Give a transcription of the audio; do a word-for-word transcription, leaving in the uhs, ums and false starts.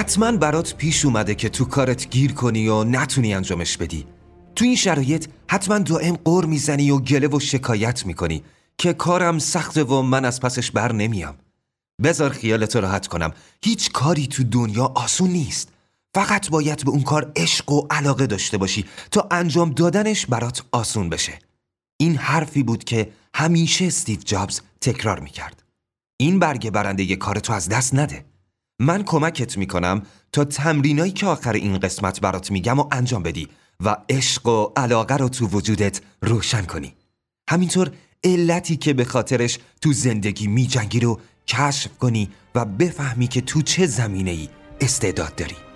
حتما برات پیش اومده که تو کارت گیر کنی و نتونی انجامش بدی. تو این شرایط حتما دائم قر میزنی و گله و شکایت میکنی که کارم سخته و من از پسش بر نمیام. بذار خیالتو راحت کنم، هیچ کاری تو دنیا آسون نیست. فقط باید به اون کار عشق و علاقه داشته باشی تا انجام دادنش برات آسون بشه. این حرفی بود که همیشه استیو جابز تکرار میکرد. این برگه برنده کارتو از دست نده. من کمکت میکنم تا تمرینایی که آخر این قسمت برات میگم و انجام بدی و عشق و علاقه رو تو وجودت روشن کنی. همینطور علتی که به خاطرش تو زندگی میجنگی رو کشف کنی و بفهمی که تو چه زمینه‌ای استعداد داری.